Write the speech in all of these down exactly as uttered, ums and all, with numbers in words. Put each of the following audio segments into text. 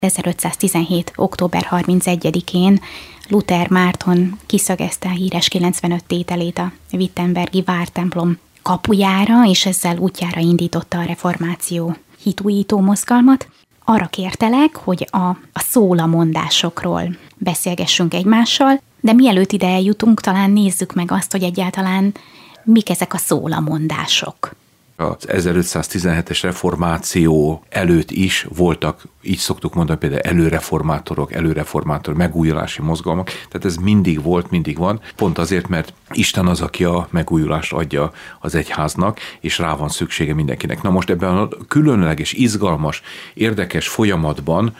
ezerötszáztizenhét. október harmincegyedikén Luther Márton kiszögezte a híres kilencvenöt tételét a wittenbergi vártemplom kapujára, és ezzel útjára indította a reformáció hitújító mozgalmat. Arra kértelek, hogy a, a szólamondásokról beszélgessünk egymással, de mielőtt ide eljutunk, talán nézzük meg azt, hogy egyáltalán mik ezek a szólamondások. Az ezerötszáztizenhetes reformáció előtt is voltak, így szoktuk mondani, például előreformátorok, előreformátor, megújulási mozgalmak, tehát ez mindig volt, mindig van, pont azért, mert Isten az, aki a megújulást adja az egyháznak, és rá van szüksége mindenkinek. Na most ebben a különleges, izgalmas, érdekes folyamatban,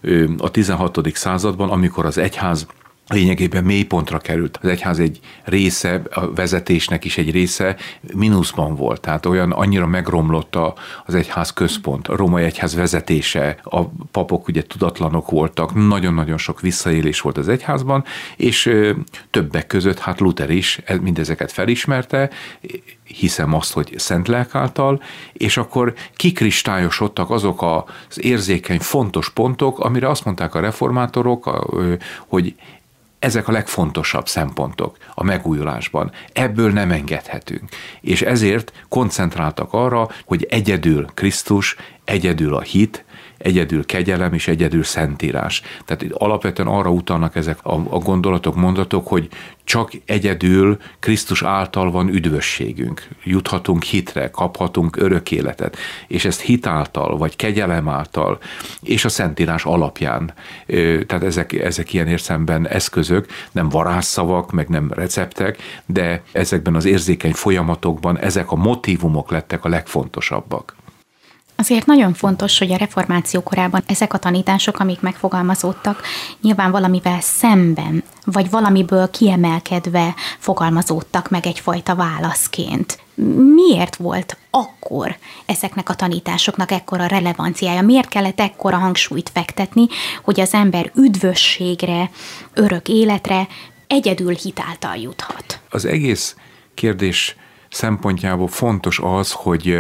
a tizenhatodik században, amikor az egyház lényegében mélypontra került. Az egyház egy része, a vezetésnek is egy része mínuszban volt, tehát olyan annyira megromlott az egyház központ, a római egyház vezetése, a papok ugye tudatlanok voltak, nagyon-nagyon sok visszaélés volt az egyházban, és többek között hát Luther is mindezeket felismerte, hiszem azt, hogy szent lélek által, és akkor kikristályosodtak azok az érzékeny, fontos pontok, amire azt mondták a reformátorok, hogy ezek a legfontosabb szempontok a megújulásban. Ebből nem engedhetünk. És ezért koncentráltak arra, hogy egyedül Krisztus, egyedül a hit, egyedül kegyelem és egyedül szentírás. Tehát alapvetően arra utalnak ezek a, a gondolatok, mondatok, hogy csak egyedül Krisztus által van üdvösségünk. Juthatunk hitre, kaphatunk örök életet, és ezt hit által, vagy kegyelem által, és a szentírás alapján. Tehát ezek, ezek ilyen értelemben eszközök, nem varázsszavak, meg nem receptek, de ezekben az érzékeny folyamatokban ezek a motívumok lettek a legfontosabbak. Azért nagyon fontos, hogy a reformáció korában ezek a tanítások, amik megfogalmazódtak, nyilván valamivel szemben, vagy valamiből kiemelkedve fogalmazódtak meg egyfajta válaszként. Miért volt akkor ezeknek a tanításoknak ekkora relevanciája? Miért kellett ekkora hangsúlyt fektetni, hogy az ember üdvösségre, örök életre egyedül hit által juthat? Az egész kérdés szempontjából fontos az, hogy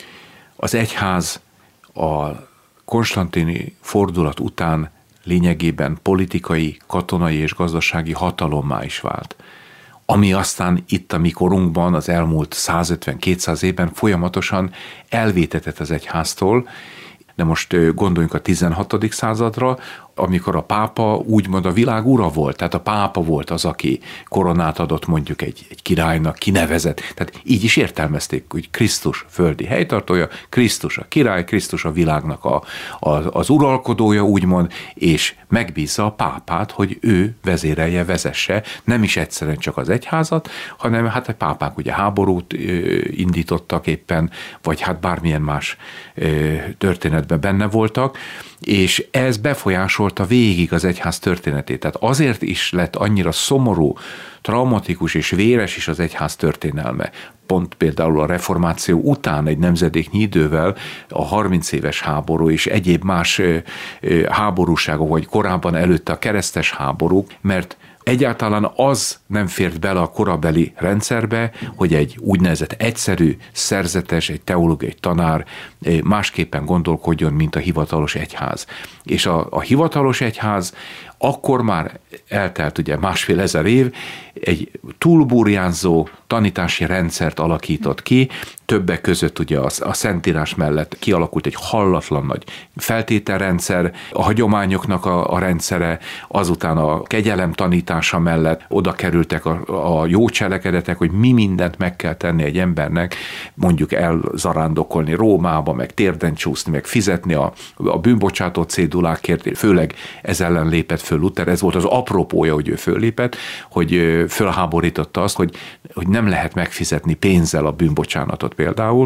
az egyház a konstantini fordulat után lényegében politikai, katonai és gazdasági hatalommá is vált, ami aztán itt a mi korunkban az elmúlt százötven-kétszáz évben folyamatosan elvétetett az egyháztól, de most gondoljunk a tizenhatodik századra, amikor a pápa úgymond a világ ura volt, tehát a pápa volt az, aki koronát adott mondjuk egy, egy királynak, kinevezett. Tehát így is értelmezték, hogy Krisztus földi helytartója, Krisztus a király, Krisztus a világnak a, a, az uralkodója úgymond, és megbízza a pápát, hogy ő vezérelje, vezesse, nem is egyszerűen csak az egyházat, hanem hát a pápák ugye háborút indítottak éppen, vagy hát bármilyen más történetben benne voltak, és ez befolyásolta végig az egyház történetét. Tehát azért is lett annyira szomorú, traumatikus és véres is az egyház történelme. Pont például a reformáció után egy nemzedéknyi idővel a harminc éves háború és egyéb más háborúságok, vagy korábban előtte a keresztes háborúk, mert egyáltalán az nem fért bele a korabeli rendszerbe, hogy egy úgynevezett egyszerű, szerzetes, egy teológus, egy tanár másképpen gondolkodjon, mint a hivatalos egyház. És a, a hivatalos egyház akkor már eltelt ugye másfél ezer év, egy túlburjánzó tanítási rendszert alakított ki, többek között ugye a, a Szentírás mellett kialakult egy hallatlan nagy feltételrendszer, a hagyományoknak a, a rendszere, azután a kegyelem tanítása mellett oda kerültek a, a jó cselekedetek, hogy mi mindent meg kell tenni egy embernek, mondjuk elzarándokolni Rómába, meg térden csúszni, meg fizetni a, a bűnbocsátó cédulákért, főleg ez ellen lépett föl Luther, ez volt az apropója, hogy ő föllépett, hogy fölháborította azt, hogy, hogy nem lehet megfizetni pénzzel a bűnbocsánatot például,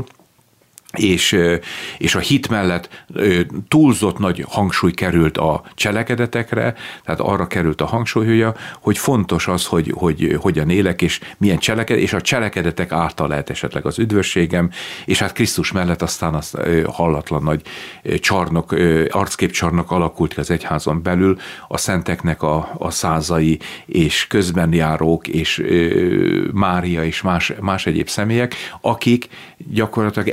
és, és a hit mellett túlzott nagy hangsúly került a cselekedetekre, tehát arra került a hangsúly, hogy fontos az, hogy, hogy hogyan élek, és milyen cselekedet, és a cselekedetek által lehet esetleg az üdvösségem, és hát Krisztus mellett aztán az hallatlan nagy csarnok, arcképcsarnok alakult ki az egyházon belül, a szenteknek a, a százai, és közbenjárók, és Mária, és más, más egyéb személyek, akik gyakorlatilag elhal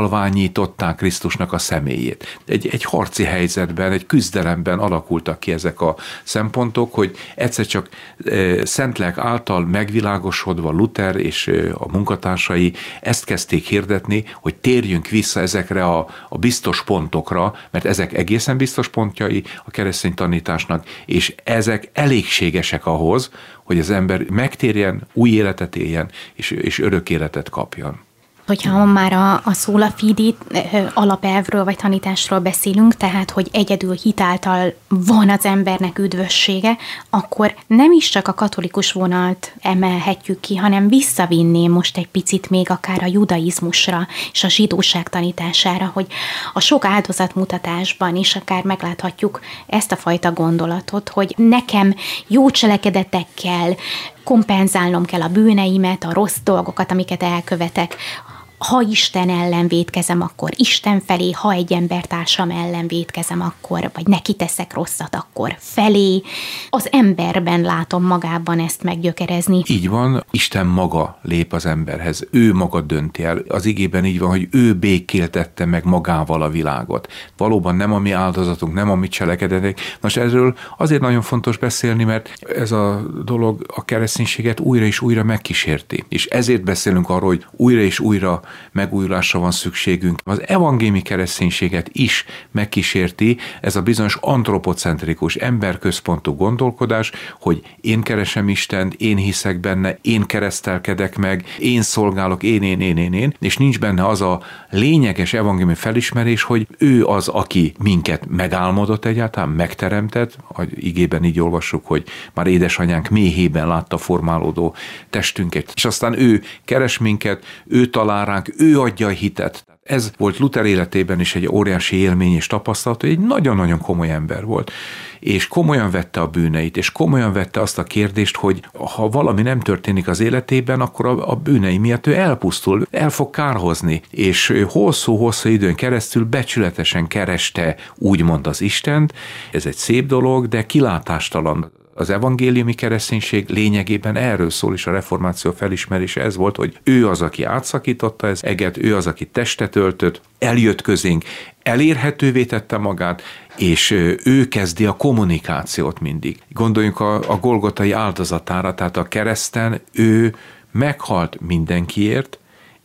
kihalványították Krisztusnak a személyét. Egy, egy harci helyzetben, egy küzdelemben alakultak ki ezek a szempontok, hogy egyszer csak e, Szentlélek által megvilágosodva Luther és e, a munkatársai ezt kezdték hirdetni, hogy térjünk vissza ezekre a, a biztos pontokra, mert ezek egészen biztos pontjai a keresztény tanításnak, és ezek elégségesek ahhoz, hogy az ember megtérjen, új életet éljen, és, és örök életet kapjon. Hogyha már a, a sola fide alapelvről vagy tanításról beszélünk, tehát hogy egyedül hit által van az embernek üdvössége, akkor nem is csak a katolikus vonalt emelhetjük ki, hanem visszavinném most egy picit még akár a judaizmusra és a zsidóság tanítására, hogy a sok áldozatmutatásban is akár megláthatjuk ezt a fajta gondolatot, hogy nekem jó cselekedetekkel kompenzálnom kell a bűneimet, a rossz dolgokat, amiket elkövetek. Ha Isten ellen vétkezem, akkor Isten felé, ha egy embertársam ellen vétkezem, akkor, vagy neki teszek rosszat, akkor felé. Az emberben látom magában ezt meggyökerezni. Így van, Isten maga lép az emberhez, ő maga dönti el. Az igében így van, hogy ő békéltette meg magával a világot. Valóban nem a mi áldozatunk, nem a mi cselekedetek. Most erről azért nagyon fontos beszélni, mert ez a dolog a kereszténységet újra és újra megkísérti. És ezért beszélünk arról, hogy újra és újra megújulásra van szükségünk. Az evangéliumi kereszténységet is megkísérti ez a bizonyos antropocentrikus, emberközpontú gondolkodás, hogy én keresem Istent, én hiszek benne, én keresztelkedek meg, én szolgálok, én, én, én, én, én, és nincs benne az a lényeges evangéliumi felismerés, hogy ő az, aki minket megálmodott egyáltalán, megteremtett, az igében így olvassuk, hogy már édesanyánk méhében látta formálódó testünket, és aztán ő keres minket, ő talál ránk, ő adja a hitet. Ez volt Luther életében is egy óriási élmény és tapasztalat, hogy egy nagyon-nagyon komoly ember volt, és komolyan vette a bűneit, és komolyan vette azt a kérdést, hogy ha valami nem történik az életében, akkor a, a bűnei miatt ő elpusztul, el fog kárhozni, és hosszú-hosszú időn keresztül becsületesen kereste úgymond az Istent. Ez egy szép dolog, de kilátástalan. Az evangéliumi kereszténység lényegében erről szól, és a reformáció felismerése ez volt, hogy ő az, aki átszakította ez eget, ő az, aki testet öltött, eljött közénk, elérhetővé tette magát, és ő kezdi a kommunikációt mindig. Gondoljunk a, a Golgotai áldozatára, tehát a kereszten ő meghalt mindenkiért,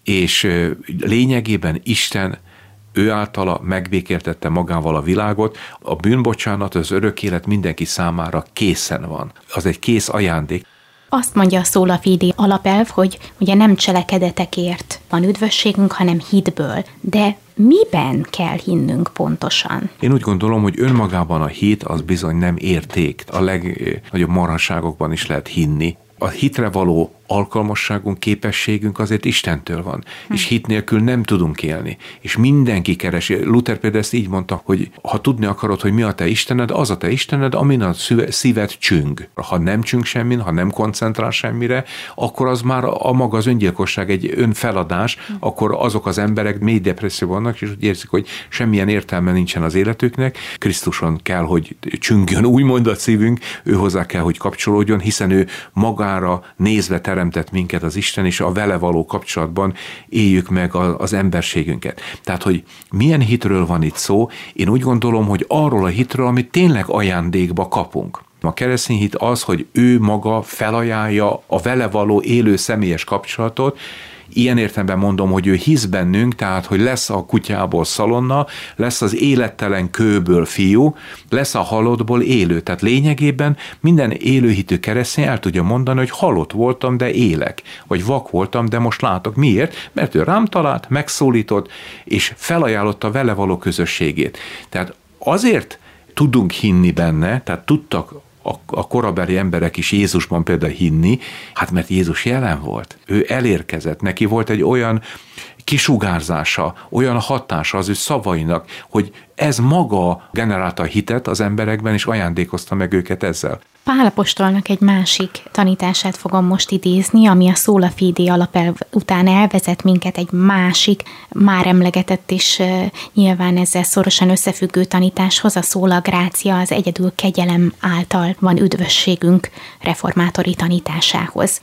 és lényegében Isten ő általa megbékéltette magával a világot, a bűnbocsánat, az örök élet mindenki számára készen van. Az egy kész ajándék. Azt mondja a sola fide alapelv, hogy ugye nem cselekedetekért van üdvösségünk, hanem hitből. De miben kell hinnünk pontosan? Én úgy gondolom, hogy önmagában a hit az bizony nem érték. A legnagyobb marhaságokban is lehet hinni. A hitre való alkalmasságunk, képességünk azért Istentől van, hm. és hit nélkül nem tudunk élni. És mindenki keresi. Luther például ezt így mondta, hogy ha tudni akarod, hogy mi a te Istened, az a te Istened, amin a szíved csüng. Ha nem csüng semmin, ha nem koncentrál semmire, akkor az már a maga az öngyilkosság, egy önfeladás, hm. akkor azok az emberek mély depresszióban vannak, és úgy érzik, hogy semmilyen értelme nincsen az életüknek. Krisztuson kell, hogy csüngjön, úgymond a szívünk, ő hozzá kell, hogy kapcsolódjon, hiszen ő magára nézve teremtett minket az Isten, és a vele való kapcsolatban éljük meg az emberségünket. Tehát, hogy milyen hitről van itt szó, én úgy gondolom, hogy arról a hitről, amit tényleg ajándékba kapunk. A keresztény hit az, hogy ő maga felajánlja a vele való élő személyes kapcsolatot. Ilyen értelemben mondom, hogy ő hisz bennünk, tehát, hogy lesz a kutyából szalonna, lesz az élettelen kőből fiú, lesz a halottból élő. Tehát lényegében minden élőhitű keresztény el tudja mondani, hogy halott voltam, de élek. Vagy vak voltam, de most látok. Miért? Mert ő rám talált, megszólított, és felajánlotta vele való közösségét. Tehát azért tudunk hinni benne, tehát tudtak a korabeli emberek is Jézusban például hinni, hát mert Jézus jelen volt. Ő elérkezett, neki volt egy olyan kisugárzása, olyan hatása az ő szavainak, hogy ez maga generálta a hitet az emberekben, és ajándékozta meg őket ezzel. Pál apostolnak egy másik tanítását fogom most idézni, ami a sola fide alapelv után elvezet minket egy másik, már emlegetett és nyilván ezzel szorosan összefüggő tanításhoz, a sola gratia, az egyedül kegyelem által van üdvösségünk reformátori tanításához.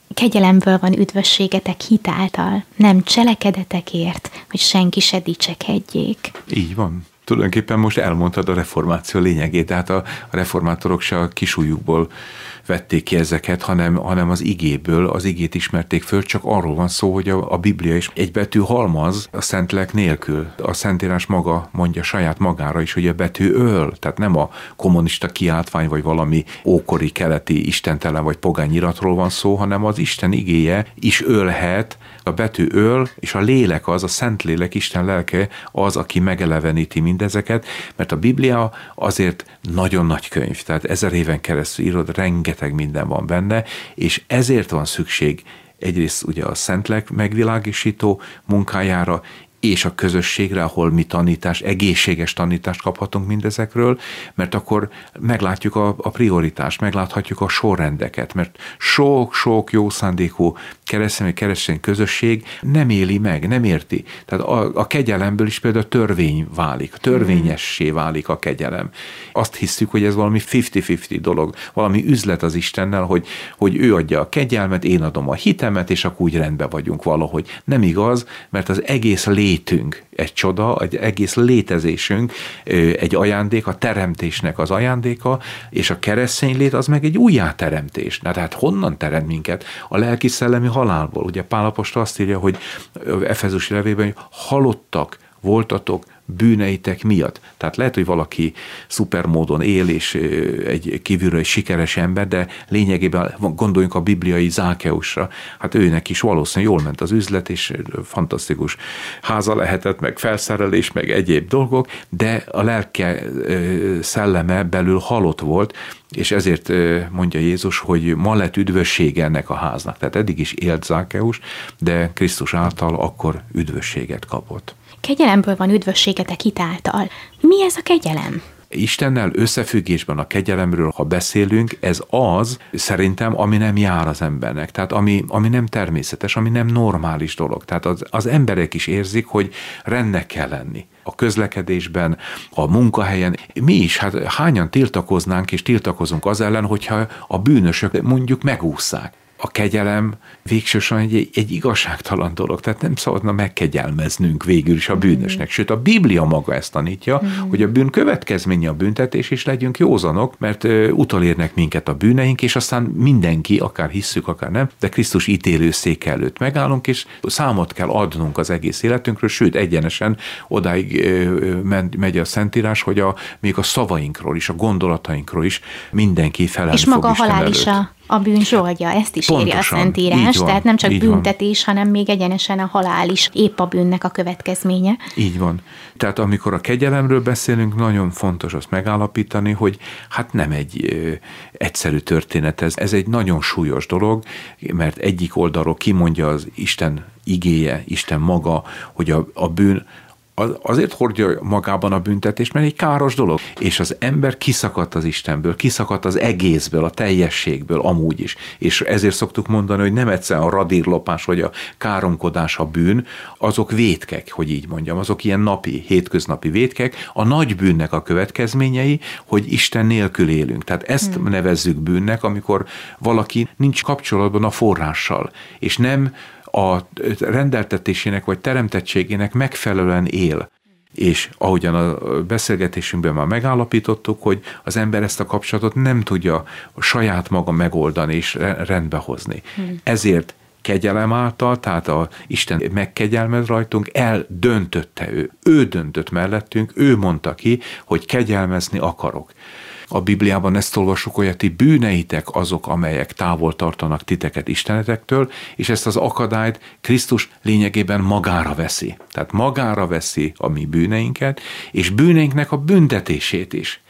Kegyelemből van üdvösségetek hitáltal, nem cselekedetekért, hogy senki se dicsekedjék. Így van. Tulajdonképpen most elmondtad a reformáció lényegét, tehát a reformátorok se a kisujjukból vették ki ezeket, hanem, hanem az igéből, az igét ismerték föl, csak arról van szó, hogy a, a Biblia is egy betű halmaz a Szentlélek nélkül. A Szentírás maga mondja saját magára is, hogy a betű öl, tehát nem a kommunista kiáltvány, vagy valami ókori keleti istentelen vagy pogányiratról van szó, hanem az Isten igéje is ölhet, a betű öl, és a lélek az, a Szentlélek, Isten lelke az, aki megeleveníti mindezeket, mert a Biblia azért nagyon nagy könyv, tehát ezer éven keresztül írod, rengeteg minden van benne, és ezért van szükség egyrészt ugye a Szentlélek megvilágosító munkájára, és a közösségre, ahol mi tanítás, egészséges tanítást kaphatunk mindezekről, mert akkor meglátjuk a, a prioritást, megláthatjuk a sorrendeket, mert sok-sok jó szándékú keresztény, keresztény közösség nem éli meg, nem érti. Tehát a, a kegyelemből is például törvény válik, törvényessé válik a kegyelem. Azt hiszük, hogy ez valami fifty-fifty dolog, valami üzlet az Istennel, hogy, hogy ő adja a kegyelmet, én adom a hitemet, és akkor úgy rendben vagyunk valahogy. Nem igaz, mert az egész létünk egy csoda, egy egész létezésünk egy ajándék, a teremtésnek az ajándéka, és a keresztény lét az meg egy újjáteremtés. Na, tehát honnan teremt minket? A lelki-szellemi halálból. Ugye Pál apostol azt írja, hogy Efezusi levélben, hogy halottak voltatok bűneitek miatt. Tehát lehet, hogy valaki szupermódon él, és egy kívülről egy sikeres ember, de lényegében gondoljunk a bibliai Zákeusra. Hát őnek is valószínűleg jól ment az üzlet, és fantasztikus háza lehetett, meg felszerelés, meg egyéb dolgok, de a lelke szelleme belül halott volt, és ezért mondja Jézus, hogy ma lett üdvössége ennek a háznak. Tehát eddig is élt Zákeus, de Krisztus által akkor üdvösséget kapott. Kegyelemből van üdvösségetek hitáltal. Mi ez a kegyelem? Istennel összefüggésben a kegyelemről, ha beszélünk, ez az, szerintem, ami nem jár az embernek. Tehát ami, ami nem természetes, ami nem normális dolog. Tehát az, az emberek is érzik, hogy rendnek kell lenni. A közlekedésben, a munkahelyen. Mi is, hát hányan tiltakoznánk és tiltakozunk az ellen, hogyha a bűnösök mondjuk megússzák. A kegyelem végsősorban egy, egy igazságtalan dolog, tehát nem szabadna megkegyelmeznünk végül is a bűnösnek. Sőt, a Biblia maga ezt tanítja, mm. hogy a bűn következménye a büntetés, és legyünk józanok, mert uh, utolérnek minket a bűneink, és aztán mindenki, akár hisszük, akár nem, de Krisztus ítélőszék előtt megállunk, és számot kell adnunk az egész életünkről, sőt, egyenesen odáig uh, megy a Szentírás, hogy a, még a szavainkról is, a gondolatainkról is mindenki felelni és maga fog Isten a halál előtt. is a a bűn zsoldja, ezt is Pontosan, írja a Szentírás, van, tehát nem csak büntetés, van. hanem még egyenesen a halál is épp a bűnnek a következménye. Így van. Tehát amikor a kegyelemről beszélünk, nagyon fontos azt megállapítani, hogy hát nem egy ö, egyszerű történet ez. Ez egy nagyon súlyos dolog, mert egyik oldalról kimondja az Isten igéje, Isten maga, hogy a, a bűn azért hordja magában a büntetést, mert egy káros dolog. És az ember kiszakadt az Istenből, kiszakadt az egészből, a teljességből amúgy is. És ezért szoktuk mondani, hogy nem egyszerűen a radírlopás vagy a káromkodás a bűn, azok vétkek, hogy így mondjam, azok ilyen napi, hétköznapi vétkek, a nagy bűnnek a következményei, hogy Isten nélkül élünk. Tehát ezt hmm. nevezzük bűnnek, amikor valaki nincs kapcsolatban a forrással, és nem a rendeltetésének vagy teremtettségének megfelelően él. És ahogyan a beszélgetésünkben már megállapítottuk, hogy az ember ezt a kapcsolatot nem tudja saját maga megoldani és rendbe hozni. Hmm. Ezért kegyelem által, tehát a Isten megkegyelmez rajtunk, eldöntötte ő. Ő döntött mellettünk, ő mondta ki, hogy kegyelmezni akarok. A Bibliában ezt olvassuk, hogy a ti bűneitek azok, amelyek távol tartanak titeket Istenetektől, és ezt az akadályt Krisztus lényegében magára veszi. Tehát magára veszi a mi bűneinket, és bűneinknek a büntetését is.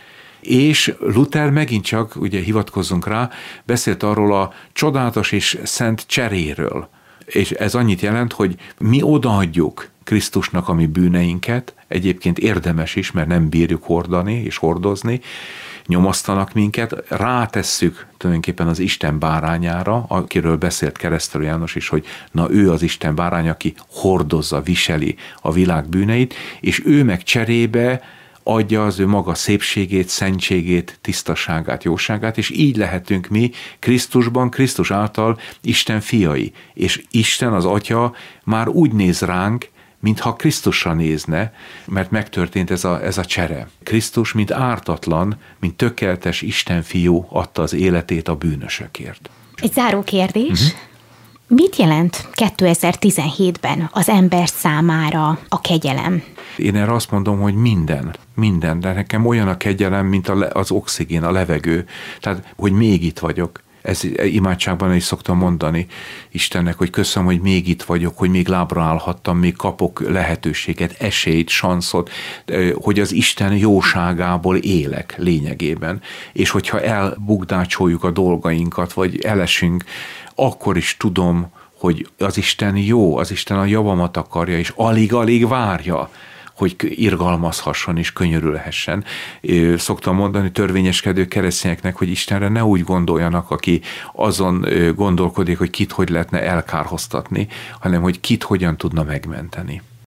És Luther megint csak, ugye hivatkozzunk rá, beszélt arról a csodálatos és szent cseréről. És ez annyit jelent, hogy mi odaadjuk Krisztusnak a mi bűneinket, egyébként érdemes is, mert nem bírjuk hordani és hordozni, nyomasztanak minket, rátesszük tulajdonképpen az Isten bárányára, akiről beszélt Keresztelő János is, hogy na ő az Isten bárány, aki hordozza, viseli a világ bűneit, és ő meg cserébe adja az ő maga szépségét, szentségét, tisztaságát, jóságát, és így lehetünk mi Krisztusban, Krisztus által Isten fiai. És Isten, az Atya már úgy néz ránk, mintha Krisztusra nézne, mert megtörtént ez a, ez a csere. Krisztus, mint ártatlan, mint tökéletes Isten fiú adta az életét a bűnösökért. Egy záró kérdés. Uh-huh. Mit jelent kétezer-tizenhétben az ember számára a kegyelem? Én erre azt mondom, hogy minden, minden, de nekem olyan a kegyelem, mint az oxigén, a levegő. Tehát, hogy még itt vagyok. Ez imádságban is szoktam mondani Istennek, hogy köszönöm, hogy még itt vagyok, hogy még lábra állhattam, még kapok lehetőséget, esélyt, sanszot, hogy az Isten jóságából élek lényegében. És hogyha elbukdácsoljuk a dolgainkat, vagy elesünk, akkor is tudom, hogy az Isten jó, az Isten a javamat akarja, és alig-alig várja, hogy irgalmazhasson és könyörülhessen. Szoktam mondani törvényeskedő keresztényeknek, hogy Istenre ne úgy gondoljanak, aki azon gondolkodik, hogy kit hogy lehetne elkárhoztatni, hanem hogy kit hogyan tudna megmenteni.